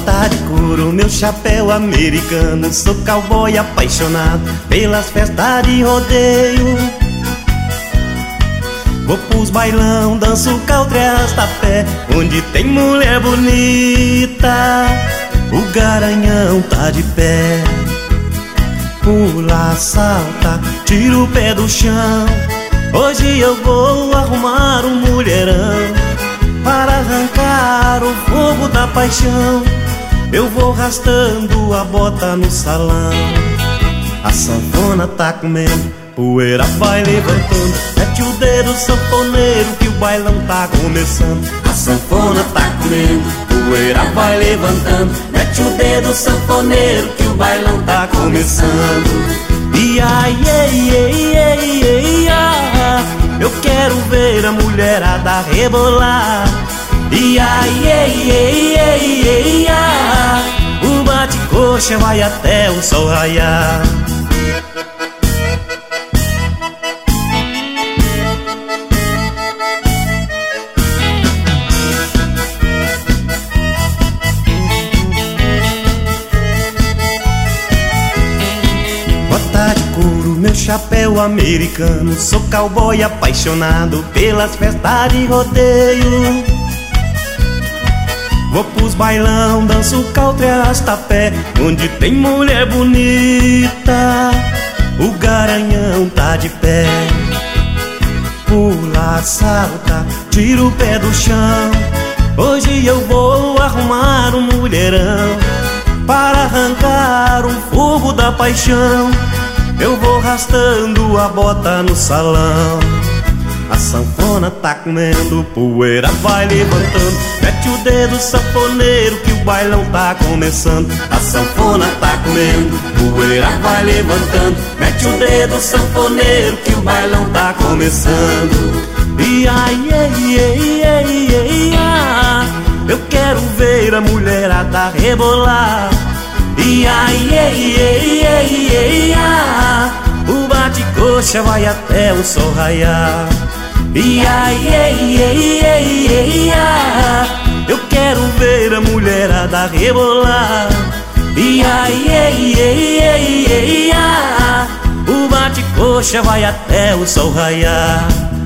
Bota de couro, meu chapéu americano. Sou cowboy apaixonado pelas festas de rodeio. Vou pros bailão, danço country hasta pé, onde tem mulher bonita. O garanhão tá de pé. Pula, salta, tira o pé do chão. Hoje eu vou arrumar um mulherão para arrancar o fogo da paixão. Eu vou arrastando a bota no salão. A sanfona tá comendo, poeira vai levantando. Mete o dedo, sanfoneiro, que o bailão tá começando. A sanfona tá comendo, poeira vai levantando. Mete o dedo, sanfoneiro, que o bailão tá começando. Ia, ia, ia, ia, ia, ia. Eu quero ver a mulherada rebolar. Ia, ia, ia, ia, ia, ia. O bate-coxa vai até o sol raiar. Bota de couro, meu chapéu americano. Sou cowboy apaixonado pelas festas de rodeio. Vou pros bailão, danço country hasta pé, onde tem mulher bonita. O garanhão tá de pé. Pula, salta, tira o pé do chão. Hoje eu vou arrumar um mulherão para arrancar o fogo da paixão. Eu vou arrastando a bota no salão. A sanfona tá comendo, poeira vai levantando. Mete o dedo, sanfoneiro, que o bailão tá começando. A sanfona tá comendo, poeira vai levantando. Mete o dedo, sanfoneiro, que o bailão tá começando. Ia, ia, ia, ia, ia, ia. Eu quero ver a mulherada rebolar. Ia, ia, ia, ia, ia, ia. O bate-coxa vai até o sol raiar. Ia, ia, ia, ia, ia, ia. Eu quero ver a mulherada rebolar. Ia, ia, ia, ia, ia, ia. O bate-coxa vai até o sol raiar.